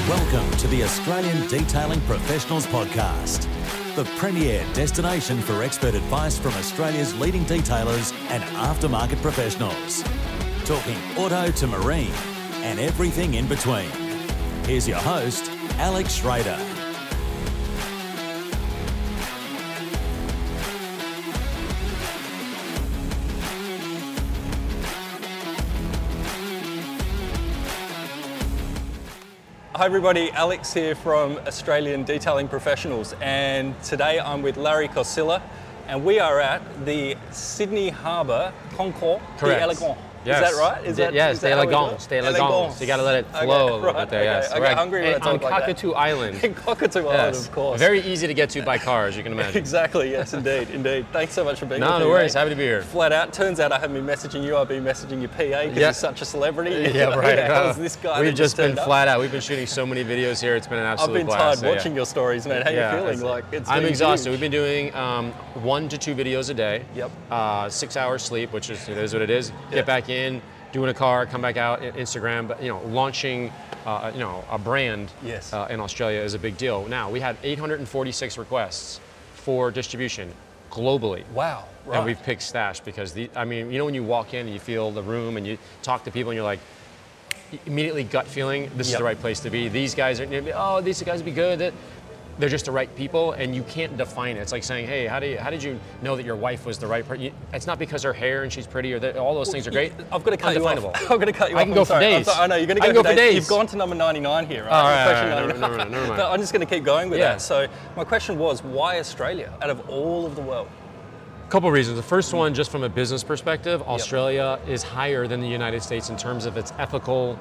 Welcome to the Australian Detailing Professionals Podcast, the premier destination for expert advice from Australia's leading detailers and aftermarket professionals. Talking auto to marine and everything in between. Here's your host, Alex Schrader. Hi everybody, Alex here from Australian Detailing Professionals, and today I'm with Larry Kosilla and we are at the Sydney Harbour Concours d'Elegance. Yes. Is that right? Yes, d'Elegance. You got to let it flow a little bit there. Yes. I get hungry when I talk on like Cockatoo Island. In Cockatoo Island, of course. Very easy to get to by car, as you can imagine. Exactly, yes, indeed. Thanks so much for being here. No worries. Happy to be here. Flat out. Turns out I haven't been messaging you, I've been messaging your PA because you're such a celebrity. Yeah, right. How's this guy? We've just been flat out. We've been shooting so many videos here. It's been an absolute blast. I've been tired watching your stories, man. How you feeling? I'm exhausted. We've been doing 1 to 2 videos a day. Yep. 6 hours sleep, which is what it is. Get back in. Doing a car, come back out, Instagram, but launching, a brand in Australia is a big deal. Now we had 846 requests for distribution globally. Wow! Right. And we've picked Stash because when you walk in and you feel the room and you talk to people and you're like, immediately gut feeling, this is the right place to be. These guys these guys would be good. They're just the right people, and you can't define it. It's like saying, hey, how did you know that your wife was the right person? It's not because her hair and she's pretty, or all those things are great. I've got to cut you off. I'm going to cut you off. I can go for days. I know, you're going to go for days. You've gone to number 99 here, right? All right, never mind. But I'm just going to keep going with that. So my question was, why Australia out of all of the world? A couple reasons. The first one, just from a business perspective, Australia is higher than the United States in terms of its ethical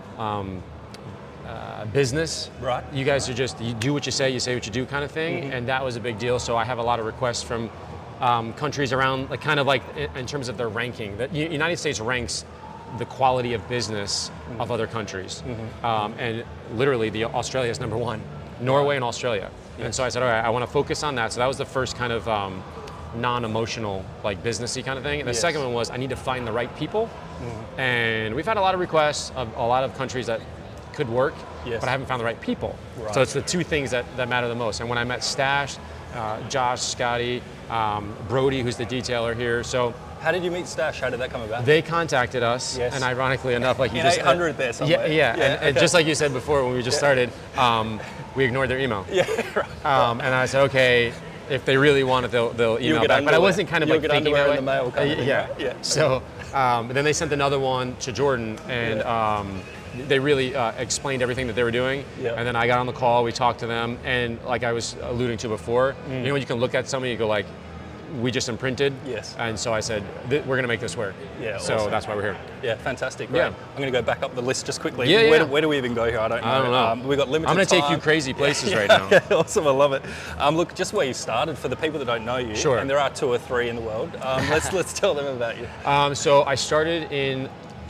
business. Right. You guys are you do what you say what you do kind of thing, and that was a big deal. So I have a lot of requests from countries around, in terms of their ranking. The United States ranks the quality of business of other countries, and literally Australia is number 1, Norway and Australia. Yes. And so I said, all right, I want to focus on that. So that was the first kind of non-emotional, businessy kind of thing. And the second one was I need to find the right people, and we've had a lot of requests of a lot of countries that could work, but I haven't found the right people. Right. So it's the two things that matter the most. And when I met Stash, Josh, Scotty, Brody, who's the detailer here. So how did you meet Stash? How did that come about? They contacted us, and ironically enough, like you just 800 there somewhere. And just like you said before when we just started, we ignored their email. Yeah, right. And I said, okay, if they really want it, they'll email back. But I wasn't kind of thinking that way. In the mail kind of thing, yeah. So then they sent another one to Jordan, and they really explained everything that they were doing. Yeah. And then I got on the call, we talked to them, and like I was alluding to before, when you can look at somebody, you go like, we just imprinted. Yes. And so I said, we're going to make this work. Yeah. So awesome. That's why we're here. Yeah, fantastic. Great. Yeah. I'm going to go back up the list just quickly. Yeah. Where do we even go here? I don't know. We've got limited I'm going to time. take you crazy places right now. Awesome. I love it. Look, just where you started, for the people that don't know you, sure. And there are 2 or 3 in the world, let's tell them about you. So I started in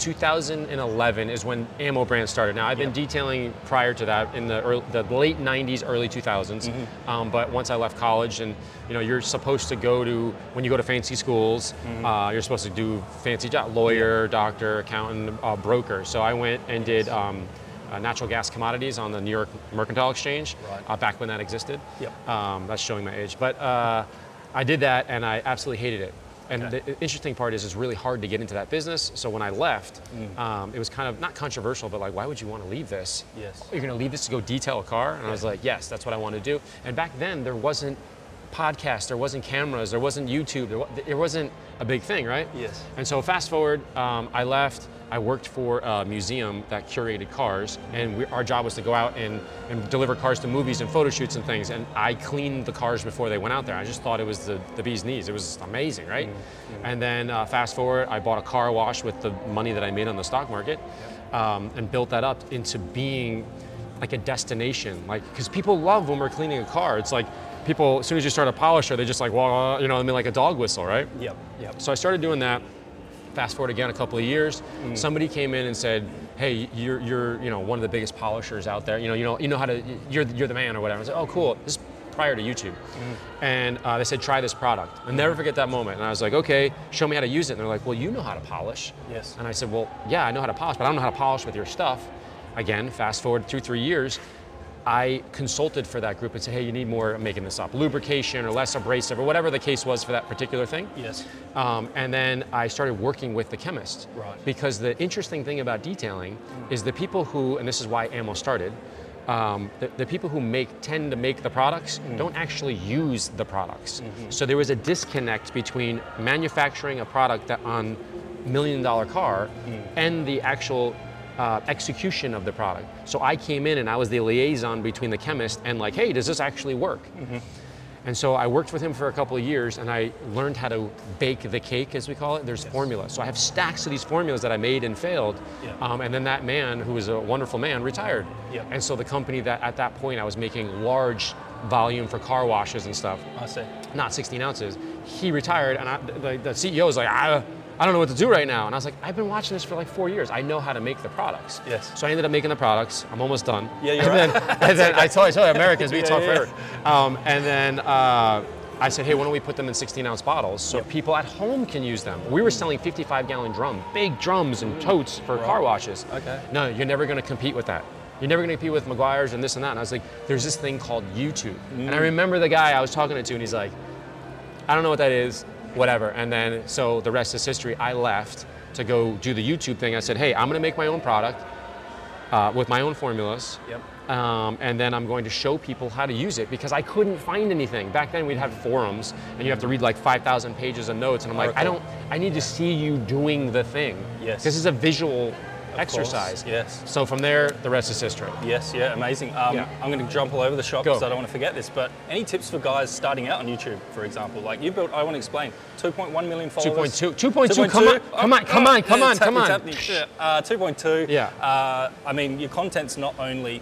2011 is when Ammo Brand started. Now I've been detailing prior to that in the late 90s, early 2000s. But once I left college, and you're supposed to when you go to fancy schools, you're supposed to do fancy job, lawyer, doctor, accountant, broker. So I went and did natural gas commodities on the New York Mercantile Exchange, back when that existed. Yep. That's showing my age. But I did that and I absolutely hated it. And the interesting part is it's really hard to get into that business. So when I left, it was kind of not controversial, but why would you want to leave this? Yes. You're going to leave this to go detail a car? And I was like, yes, that's what I want to do. And back then, there wasn't podcasts, there wasn't cameras, there wasn't YouTube, there wasn't a big thing, right? Yes. And so fast forward, I left. I worked for a museum that curated cars, and our job was to go out and deliver cars to movies and photo shoots and things, and I cleaned the cars before they went out there. I just thought it was the bee's knees. It was amazing, right? And then fast forward, I bought a car wash with the money that I made on the stock market, and built that up into being like a destination, because people love when we're cleaning a car. It's like people, as soon as you start a polisher, they just like a dog whistle, right? Yep. So I started doing that. Fast forward again a couple of years, somebody came in and said, "Hey, you're one of the biggest polishers out there. You know how to. You're the man or whatever." I said, "Oh, cool." This is prior to YouTube, and they said, "Try this product." I'll never forget that moment. And I was like, "Okay, show me how to use it." And they're like, "Well, you know how to polish." Yes. And I said, "Well, yeah, I know how to polish, but I don't know how to polish with your stuff." Again, fast forward 2-3 years. I consulted for that group and said, hey, you need more, I'm making this up, lubrication or less abrasive or whatever the case was for that particular thing. Yes. And then I started working with the chemist. Right. Because the interesting thing about detailing is the people who, and this is why AMMO started, the people who tend to make the products don't actually use the products. So there was a disconnect between manufacturing a product that on $1 million car and the actual execution of the product. So I came in and I was the liaison between the chemist and like, hey, does this actually work? And so I worked with him for a couple of years and I learned how to bake the cake, as we call it. There's formulas. So I have stacks of these formulas that I made and failed. And then that man, who was a wonderful man, retired. And so the company that at that point I was making large volume for car washes and stuff. I see. Not 16 ounces. He retired and the CEO was like, I don't know what to do right now. And I was like, I've been watching this for like 4 years. I know how to make the products. Yes. So I ended up making the products. I'm almost done. Yeah, you're right. And then I told you, Americans, we talk forever. And then I said, hey, why don't we put them in 16-ounce bottles so people at home can use them? We were selling 55-gallon drums, big drums and totes for car washes. Okay. No, you're never going to compete with that. You're never going to compete with Meguiar's and this and that. And I was like, there's this thing called YouTube. And I remember the guy I was talking to, and he's like, I don't know what that is. Whatever. And then, so the rest is history. I left to go do the YouTube thing. I said, hey, I'm going to make my own product with my own formulas. And then I'm going to show people how to use it because I couldn't find anything. Back then we'd have forums and you have to read like 5,000 pages of notes. And I'm like, I need to see you doing the thing. Yes. This is a visual exercise. Yes. So from there, the rest is history. Yes, yeah, amazing. I'm going to jump all over the shop Go. because I don't want to forget this, but any tips for guys starting out on YouTube, for example? Like you built, I want to explain, 2.1 million followers. 2.2, come on. 2.2. Yeah. I mean, your content's not only,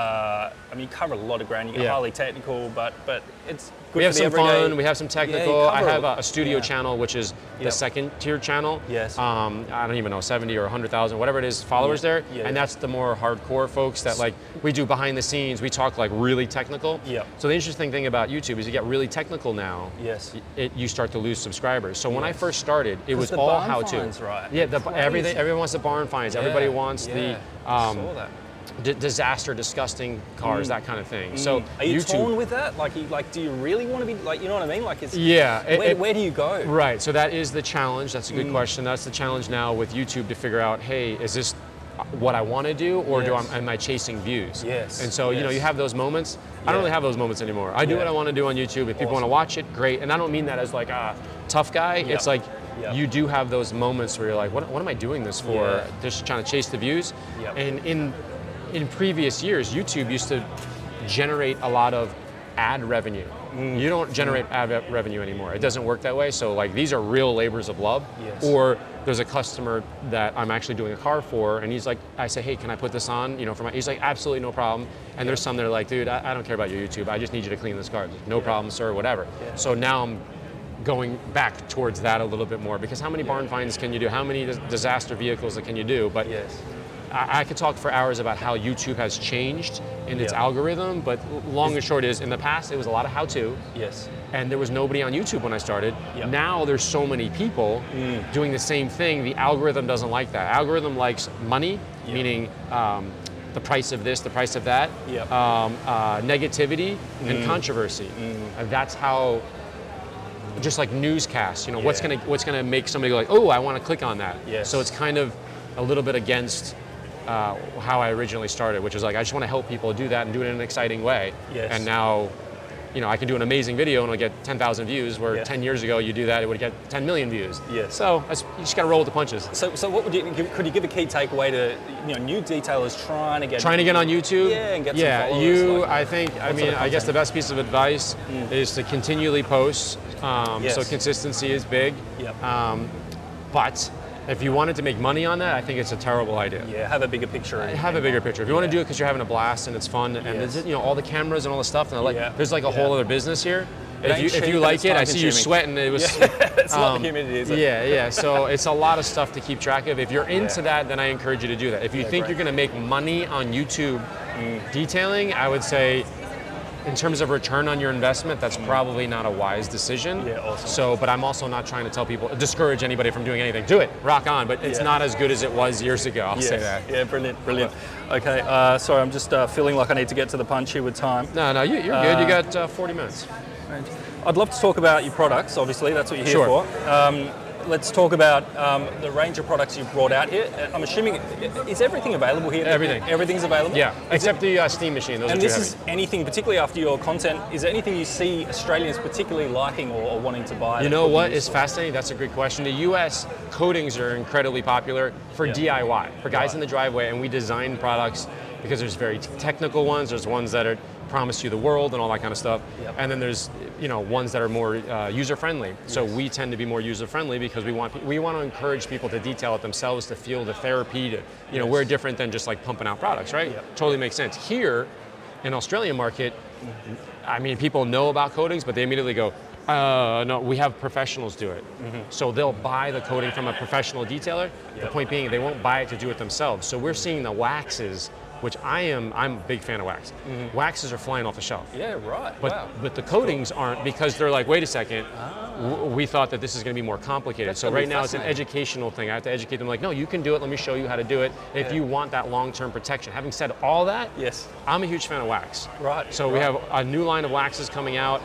you cover a lot of ground, you get highly technical, but it's good we have for some the everyday. fun, we have some technical. I have a studio channel, which is the second tier channel. Yes. I don't even know, 70 or 100,000, whatever it is, followers there. And that's the more hardcore folks that like, we do behind the scenes, we talk like really technical. So the interesting thing about YouTube is you get really technical now, you start to lose subscribers. So when I first started, it was all how to. Right? Yeah, everything, everyone wants the barn finds, everybody wants the I saw that. disaster, disgusting cars, that kind of thing. So are you YouTube, torn with that? Like, do you really want to be like, you know what I mean? Like, it's where do you go? Right. So that is the challenge. That's a good question. That's the challenge now with YouTube to figure out, hey, is this what I want to do, or am I chasing views? Yes. And so you know, you have those moments. I don't really have those moments anymore. I do what I want to do on YouTube. If people want to watch it, great. And I don't mean that as like a tough guy. It's like you do have those moments where you're like, what am I doing this for? Just trying to chase the views. And in previous years, YouTube used to generate a lot of ad revenue. You don't generate ad revenue anymore. It doesn't work that way. So like these are real labors of love. Or there's a customer that I'm actually doing a car for, and he's like, I say, hey, can I put this on? You know, he's like, absolutely no problem. And there's some that are like, dude, I don't care about your YouTube. I just need you to clean this car. No problem, sir, whatever. So now I'm going back towards that a little bit more because how many barn finds can you do? How many disaster vehicles can you do? But I could talk for hours about how YouTube has changed in its algorithm, but long and short is, in the past, it was a lot of how-to. And there was nobody on YouTube when I started. Now there's so many people doing the same thing. The algorithm doesn't like that. Algorithm likes money, meaning the price of this, the price of that, negativity, and controversy. And that's how, just like newscasts, you know, what's gonna make somebody go like, oh, I want to click on that. So it's kind of a little bit against how I originally started, which is like, I just want to help people do that and do it in an exciting way. And now, you know, I can do an amazing video and it'll get 10,000 views, where 10 years ago you do that, it would get 10 million views. So you just got to roll with the punches. So what would could you give a key takeaway to, you know, new detailers trying to get on YouTube? And get some followers? I guess the best piece of advice is to continually post. So consistency is big. But if you wanted to make money on that, I think it's a terrible idea. Have a bigger picture. Have a bigger picture. If you want to do it because you're having a blast and it's fun, and there's, you know, all the cameras and all the stuff, and there's like a whole other business here. If you like it, I see you sweating. It was. It's not the humidity, is it? So it's a lot of stuff to keep track of. If you're into that, then I encourage you to do that. If you think you're going to make money on YouTube detailing, I would say in terms of return on your investment, that's probably not a wise decision. Yeah, awesome. So, but I'm also not trying to tell people, discourage anybody from doing anything. Do it, rock on, but it's not as good as it was years ago, I'll say that. Yeah, brilliant. Okay, sorry, I'm just feeling like I need to get to the punch here with time. No, you're good. You got 40 minutes. I'd love to talk about your products, obviously, that's what you're here Sure. for. Let's talk about the range of products you've brought out here. I'm assuming, is everything available here? Everything. Everything's available? Yeah, except the steam machine. Those And are too this heavy. is anything, particularly after your content, is there anything you see Australians particularly liking or wanting to buy? You know what is fascinating? That's a great question. The U.S. coatings are incredibly popular for DIY, for guys in the driveway, and we design products because there's very technical ones. There's ones that are promise you the world and all that kind of stuff, and then there's ones that are more user-friendly. So we tend to be more user-friendly because we want to encourage people to detail it themselves, to feel the therapy. To we're different than just like pumping out products, right? Totally makes sense. Here, in Australian market, I mean, people know about coatings, but they immediately go, no, we have professionals do it. So they'll buy the coating from a professional detailer. The point being, they won't buy it to do it themselves. So we're seeing the waxes, which I'm a big fan of wax. Waxes are flying off the shelf. Yeah, right. But the coatings aren't, because they're like, wait a second, we thought that this is going to be more complicated. So right now it's an educational thing. I have to educate them like, no, you can do it. Let me show you how to do it if you want that long-term protection. Having said all that, I'm a huge fan of wax. Right. So we have a new line of waxes coming out.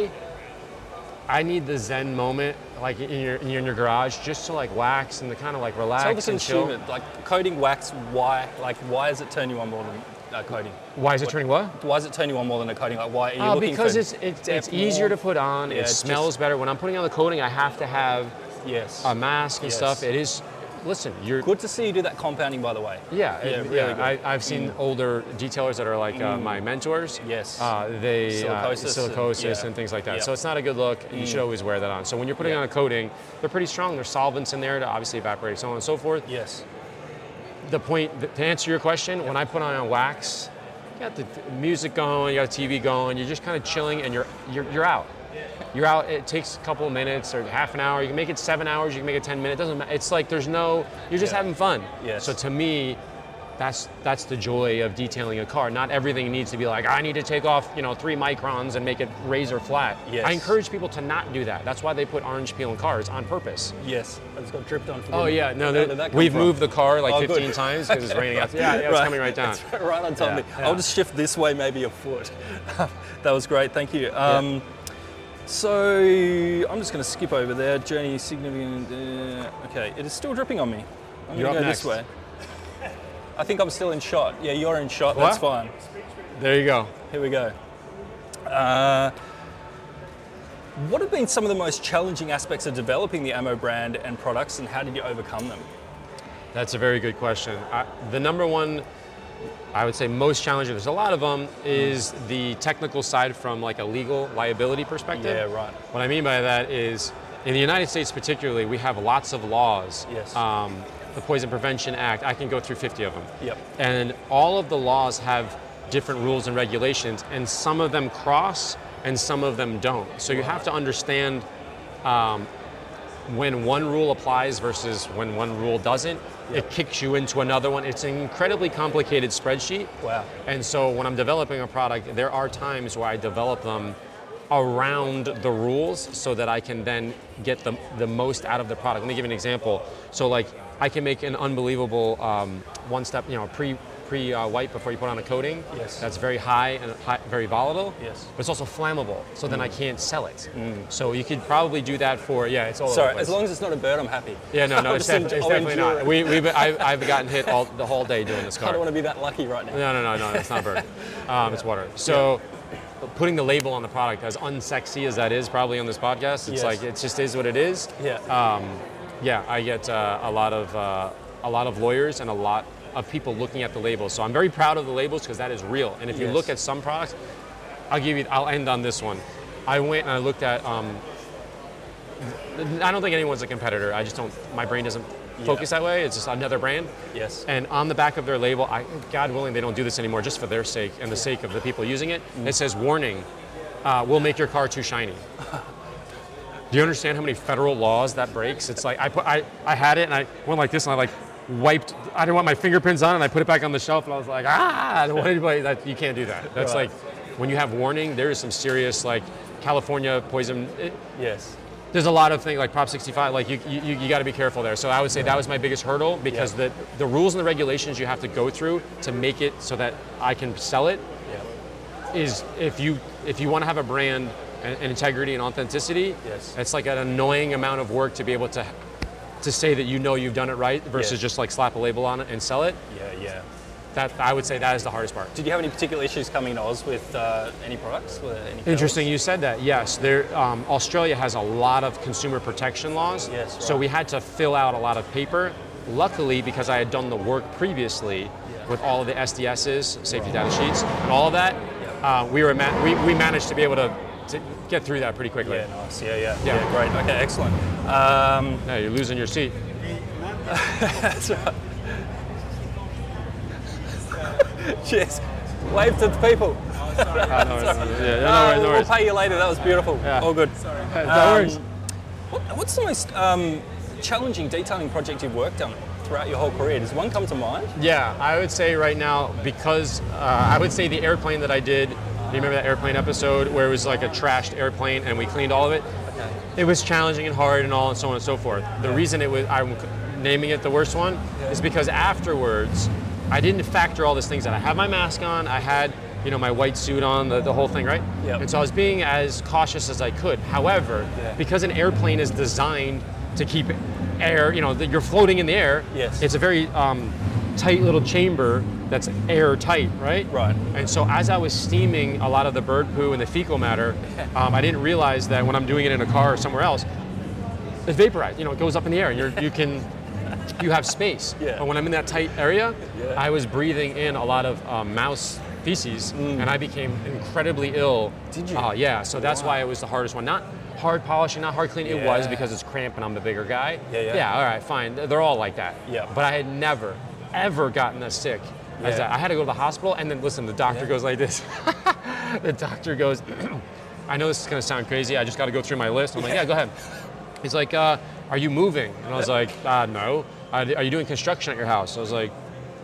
I need the Zen moment, like in your garage, just to like wax and to kind of like relax Tell the and chill. consumer, like coating wax, why does it turn you on more than coating? Why is it turning what? Why does it turn you on more than a coating? Like, why are you looking because for it's easier to put on. It smells better. When I'm putting on the coating, I have to have a mask and stuff. It is. Listen, you're good to see you do that compounding, by the way. I've seen older detailers that are like my mentors. They silicosis and things like that. So it's not a good look, and you should always wear that on. So when you're putting on a coating, they're pretty strong. There's solvents in there to obviously evaporate, so on and so forth. The point, to answer your question, when I put on a wax, you got the music going, you got the TV going, you're just kind of chilling, and you're out. You're out. It takes a couple of minutes or half an hour. You can make it 7 hours. You can make it 10 minutes. It doesn't matter. It's like you're just having fun. So to me, that's the joy of detailing a car. Not everything needs to be like, I need to take off 3 microns and make it razor flat. I encourage people to not do that. That's why they put orange peel in cars on purpose. I just got dripped on. We've moved the car like 15 times because it's raining out. It's coming right down. It's right on top of me. I'll just shift this way, maybe a foot. That was great. Thank you. So I'm just going to skip over there. Journey significant. Okay, it is still dripping on me. I'm going to go this way. I think I'm still in shot. Yeah, you're in shot. That's fine. There you go. Here we go. What have been some of the most challenging aspects of developing the Ammo brand and products, and how did you overcome them? That's a very good question. The number one, I would say, most challenging, there's a lot of them, is the technical side from like a legal liability perspective. Yeah, right. What I mean by that is, in the United States particularly, we have lots of laws. The Poison Prevention Act, I can go through 50 of them. And all of the laws have different rules and regulations, and some of them cross and some of them don't. So you have to understand when one rule applies versus when one rule doesn't. It kicks you into another one. It's an incredibly complicated spreadsheet. And so when I'm developing a product, there are times where I develop them around the rules so that I can then get the most out of the product. Let me give you an example. So like I can make an unbelievable one-step, pre-wipe before you put on a coating. That's very high and very volatile. But it's also flammable, so then I can't sell it. So you could probably do that for, it's all over the place. As long as it's not a bird, I'm happy. No, it's definitely not. I've gotten hit the whole day doing this car. I don't want to be that lucky right now. No, it's not a bird. It's water. So putting the label on the product, as unsexy as that is probably on this podcast, it's like, it just is what it is. I get a lot of lawyers and a lot of people looking at the labels. So I'm very proud of the labels because that is real. And if you look at some products, I'll end on this one. I went and I looked at, I don't think anyone's a competitor. I just don't, my brain doesn't focus that way. It's just another brand. And on the back of their label, God willing, they don't do this anymore just for their sake and the sake of the people using it. It says, warning, will make your car too shiny. Do you understand how many federal laws that breaks? It's like, I had it and I went like this and I like wiped, I didn't want my fingerprints on and I put it back on the shelf and I was like, I don't want anybody, you can't do that. That's like, when you have warning, there is some serious like California poison. Yes. There's a lot of things like Prop 65, like you got to be careful there. So I would say that was my biggest hurdle, because the rules and the regulations you have to go through to make it so that I can sell it is, if you want to have a brand and integrity and authenticity, it's like an annoying amount of work to be able to say that you've done it right versus just like slap a label on it and sell it. Yeah. That, I would say, that is the hardest part. Did you have any particular issues coming to Oz with any products? Interesting you said that. Yes, Australia has a lot of consumer protection laws. Yes, right. So we had to fill out a lot of paper. Luckily, because I had done the work previously with all of the SDSs, safety data sheets, and all of that, we managed to be able to get through that pretty quickly. Yeah, nice. Yeah, great. Okay, excellent. Yeah, you're losing your seat. That's right. Cheers. Wave to the people. No worries. We'll pay you later. That was beautiful. Yeah. All good. No worries. What's the most challenging detailing project you've worked on throughout your whole career? Does one come to mind? Yeah, I would say right now, because I would say the airplane that I did. Do you remember that airplane episode where it was like a trashed airplane and we cleaned all of it? Okay. It was challenging and hard and all and so on and so forth. The reason I'm naming it the worst one is because afterwards, I didn't factor all these things out. I had my mask on, I had my white suit on, the whole thing, right? Yep. And so I was being as cautious as I could. However, because an airplane is designed to keep air, you're floating in the air. Yes. It's a very tight little chamber that's airtight, right? Right. And so as I was steaming a lot of the bird poo and the fecal matter, I didn't realize that when I'm doing it in a car or somewhere else, it's vaporized. It goes up in the air, and you have space. Yeah. But when I'm in that tight area, I was breathing in a lot of mouse feces, and I became incredibly ill. Did you? Yeah, so that's why it was the hardest one. Not hard polishing, not hard cleaning. It was because it's cramp and I'm the bigger guy. Yeah, all right, fine. They're all like that. Yeah. But I had never, ever gotten as sick as that. I had to go to the hospital, and then listen, the doctor goes like this. The doctor goes, I know this is gonna sound crazy, I just gotta go through my list. I'm like, yeah, go ahead. He's like, are you moving? And I was like, no. Are you doing construction at your house? I was like,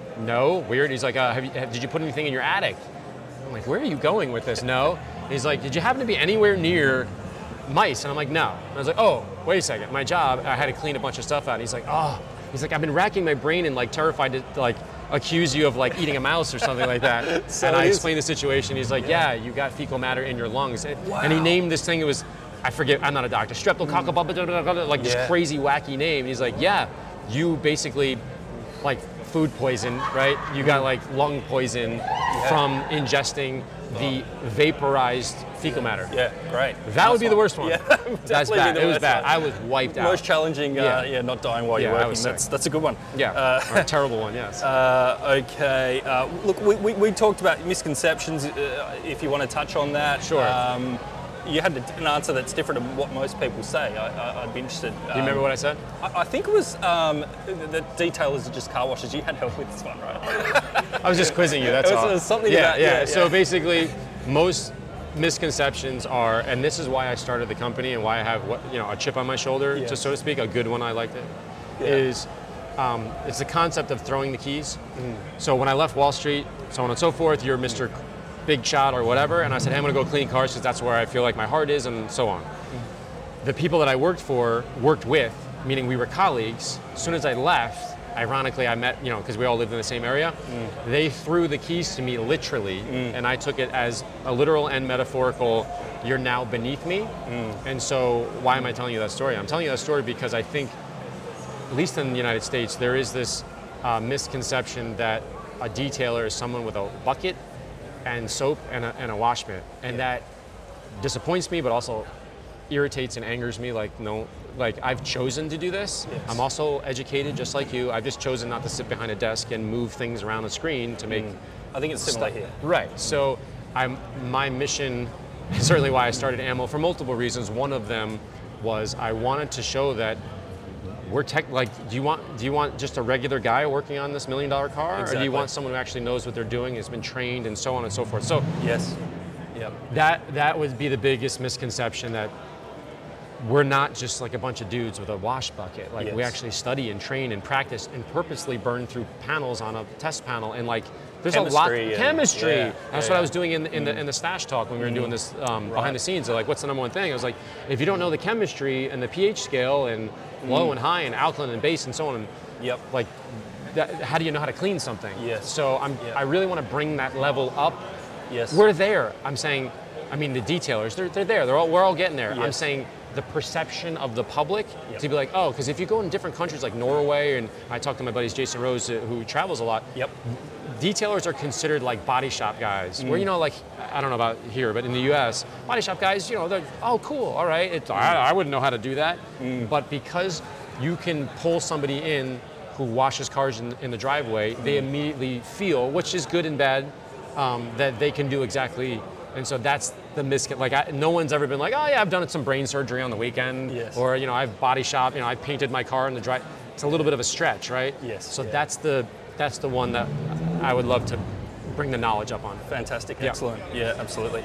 no. Weird. He's like, did you put anything in your attic? I'm like, where are you going with this? No. He's like, did you happen to be anywhere near mice? And I'm like, no. And I was like, oh, wait a second. My job, I had to clean a bunch of stuff out. And he's like, I've been racking my brain and like terrified to like accuse you of like eating a mouse or something like that. So and I explained the situation. He's like, yeah, you got fecal matter in your lungs. And he named this thing, it was, I forget, I'm not a doctor, streptococcal, like this crazy wacky name. He's like, yeah, you basically like food poison, right? You got like lung poison from ingesting the vaporized fecal matter. Yeah, great. That would be the worst one. Yeah, that's bad. It was bad. I was wiped out. Most challenging, not dying while you're working. That's a good one. Yeah, a terrible one, yes. Okay, look, we talked about misconceptions, if you want to touch on that. Sure. You had an answer that's different to what most people say. I'd be interested. Do you remember what I said? I think it was that detailers are just car washers. You had help with this one, right? I was just quizzing you, that's all. It was something about... Yeah. So basically, most misconceptions are, and this is why I started the company and why I have a chip on my shoulder, just so to speak, a good one, I liked it, is it's the concept of throwing the keys. So when I left Wall Street, so on and so forth, you're Mr. Big shot or whatever, and I said, hey, I'm gonna go clean cars because that's where I feel like my heart is, and so on. The people that I worked with, meaning we were colleagues, as soon as I left, ironically I met, because we all lived in the same area, they threw the keys to me literally, and I took it as a literal and metaphorical, you're now beneath me. And so why am I telling you that story? I'm telling you that story because I think, at least in the United States, there is this misconception that a detailer is someone with a bucket and soap and a wash mitt, and that disappoints me, but also irritates and angers me. Like, no, like I've chosen to do this. Yes. I'm also educated, just like you. I've just chosen not to sit behind a desk and move things around a screen to make. I think it's similar here. Right. So, my mission, certainly why I started Ammo, for multiple reasons. One of them was I wanted to show that we're do you want just a regular guy working on this $1 million car? Exactly. Or do you want someone who actually knows what they're doing, has been trained, and so on and so forth? So yes, yep. That would be the biggest misconception, that we're not just like a bunch of dudes with a wash bucket. Like we actually study and train and practice and purposely burn through panels on a test panel and like There's a lot Chemistry chemistry. and- That's what I was doing in the stash talk when we were doing this behind the scenes. They're like, what's the number one thing? I was like, if you don't know the chemistry and the pH scale and low and high and alkaline and base and so on, Yep. like, how do you know how to clean something? Yes. So I really want to bring that level up. Yes. We're there. I'm saying, I mean, the detailers, they're there. We're all getting there. Yes. I'm saying the perception of the public Yep. to be like, oh, because if you go in different countries like Norway, and I talk to my buddies Jason Rose, who travels a lot. Yep. Detailers are considered like body shop guys. Where, you know, like, I don't know about here, but in the US, body shop guys, you know, they're, oh, cool, all right. I wouldn't know how to do that. But because you can pull somebody in who washes cars in the driveway, they immediately feel, which is good and bad, that they can do exactly. And so that's the no one's ever been like, oh yeah, I've done some brain surgery on the weekend, Yes. or you know, I've body shop, you know, I painted my car in the drive. It's a little bit of a stretch, right? Yes, So yeah. that's the one that I would love to bring the knowledge up on. Fantastic. Yeah. Excellent. Yeah, absolutely.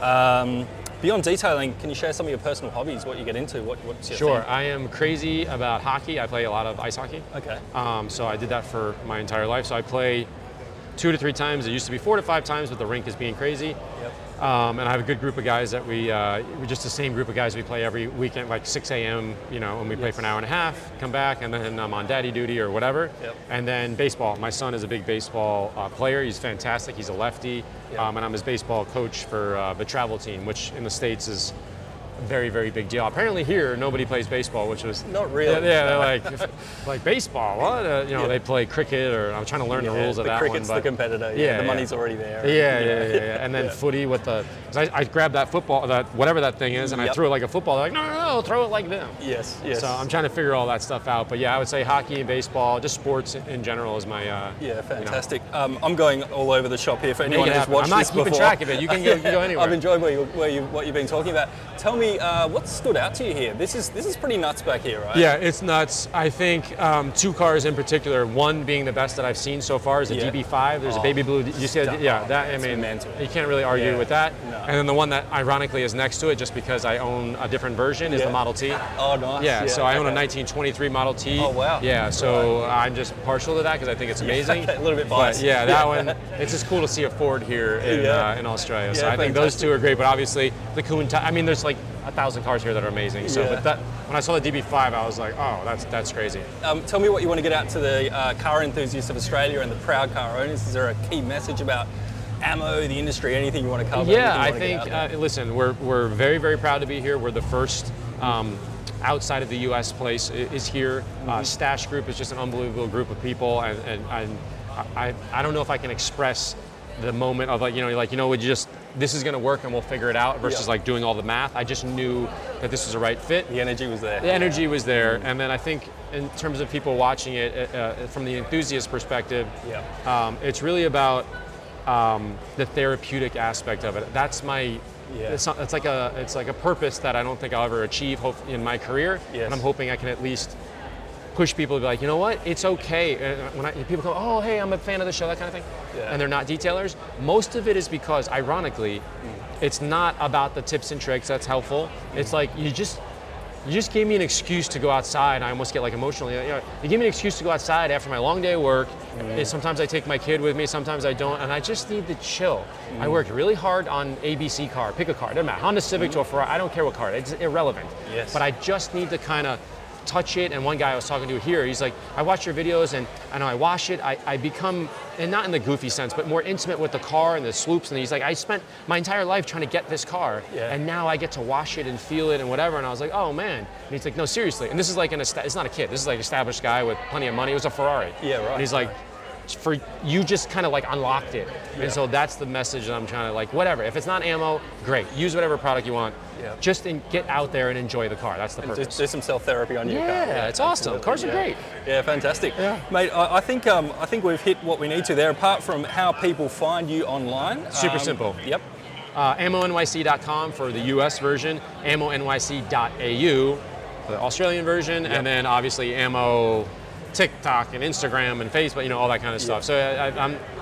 Beyond detailing, can you share some of your personal hobbies, what you get into? What's your Sure, thing? I am crazy about hockey. I play a lot of ice hockey. Okay. So I did that for my entire life. So I play 2 to 3 times. It used to be 4 to 5 times, but the rink is being crazy. Yep. And I have a good group of guys that we're just the same group of guys we play every weekend, like 6 a.m., you know, and we play for an hour and a half, come back, and then I'm on daddy duty or whatever. Yep. And then baseball. My son is a big baseball player. He's fantastic. He's a lefty. Yep. And I'm his baseball coach for the travel team, which in the States is a very, very big deal. Apparently here, nobody plays baseball, which was... Not really. Yeah, they're like baseball, what? You know, Yeah. they play cricket, or I'm trying to learn the rules of that one. Cricket's the competitor. Yeah, the yeah. money's already there. Yeah. And then footy with the, 'cause I grabbed that football, that whatever that thing is, and I Yep. threw it like a football. They're like, no, throw it like them. Yes. So I'm trying to figure all that stuff out. But yeah, I would say hockey and baseball, just sports in general is my. Yeah, fantastic. I'm going all over the shop here for anyone it who's happen. watched I'm not this keeping before. track of it. You can go anywhere. I've enjoyed what you've been talking about. Tell me, what stood out to you here? This is pretty nuts back here, right? Yeah, it's nuts. I think 2 cars in particular, one being the best that I've seen so far is a Yeah. DB5. There's a baby blue. You see that? Yeah, that, I It's mean, mental. you can't really argue Yeah. with that. No. And then the one that ironically is next to it, just because I own a different version, is Yeah. the Model T. Oh, nice. Yeah, so I own a okay. 1923 Model T. Oh, wow. Yeah, so I'm just partial to that because I think it's amazing. a little bit But biased. yeah, that one, it's just cool to see a Ford here in Australia. So Yeah, I think those fantastic. 2 are great, but obviously the Countach, I mean, there's like 1,000 cars here that are amazing. So, Yeah. but that, when I saw the DB5, I was like, oh, that's crazy. Tell me what you want to get out to the car enthusiasts of Australia and the proud car owners. Is there a key message about ammo, the industry, anything you want to cover? Yeah, anything I you wanna get think, out there? listen, we're very, very proud to be here. We're the first outside of the U.S. place is here. Stash Group is just an unbelievable group of people, and I don't know if I can express the moment of this is going to work and we'll figure it out versus Yeah. like doing all the math. I just knew that this was the right fit. The energy was there. The energy was there, and then I think in terms of people watching it from the enthusiast perspective, Yeah. it's really about the therapeutic aspect of it. That's my. Yeah. It's like a purpose that I don't think I'll ever achieve in my career, Yes. and I'm hoping I can at least push people to be like, you know what, it's okay. When people go, oh, hey, I'm a fan of the show, that kind of thing, Yeah. and they're not detailers, most of it is because, ironically, it's not about the tips and tricks that's helpful. It's like, you just gave me an excuse to go outside. I almost get like emotional. You gave me an excuse to go outside after my long day of work. And sometimes I take my kid with me, sometimes I don't, and I just need to chill. I worked really hard on ABC car, pick a car, doesn't matter, Honda Civic to a Ferrari, I don't care what car, it's irrelevant. Yes. But I just need to kind of touch it. And one guy I was talking to here, he's like, I watch your videos and I wash it, I become, and not in the goofy sense, but more intimate with the car and the swoops. And he's like, I spent my entire life trying to get this car, Yeah. and now I get to wash it and feel it and whatever. And I was like, oh man. And he's like, no, seriously. And this is like it's not a kid. This is like an established guy with plenty of money. It was a Ferrari. Yeah, right. And he's like, for you just kind of like unlocked it. Yeah. And so that's the message that I'm trying to like, whatever. If it's not ammo, great. Use whatever product you want. Yeah. Just get out there and enjoy the car. That's the purpose. Just do some self-therapy on your car. Yeah, it's awesome. absolutely. Cars are great. Yeah, fantastic. Yeah. Mate, I think we've hit what we need to there. Apart from how people find you online. Super simple. Yep. AmmoNYC.com for the US version, AmmoNYC.au for the Australian version, Yep. and then obviously Ammo TikTok and Instagram and Facebook, all that kind of stuff. So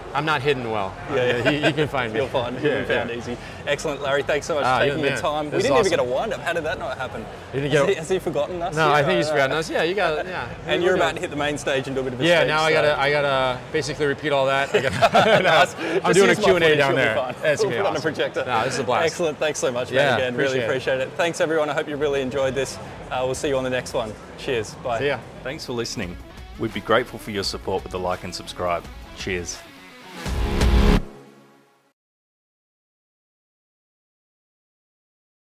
I'm not hidden well. Yeah. You can find me. You'll find me. You'll be found easy. Excellent, Larry. Thanks so much for you're taking the the man. time. This We is didn't even get a awesome. wind-up. How did that not happen? You didn't get Has he forgotten us? No, Yeah, I think he's forgotten us. Yeah, you got it. Yeah. And you're about to hit the main stage and do a bit of a Yeah, speech, now I gotta basically repeat all that. I'm Just doing a use my Q&A footage, down you'll be there. fine. That's We'll gonna be put on a awesome. projector. No, this is a blast. Excellent. Thanks so much, Yeah, man. Again, really appreciate appreciate it. Thanks, everyone. I hope you really enjoyed this. We'll see you on the next one. Cheers. Bye. See ya. Thanks for listening. We'd be grateful for your support with the like and subscribe. Cheers.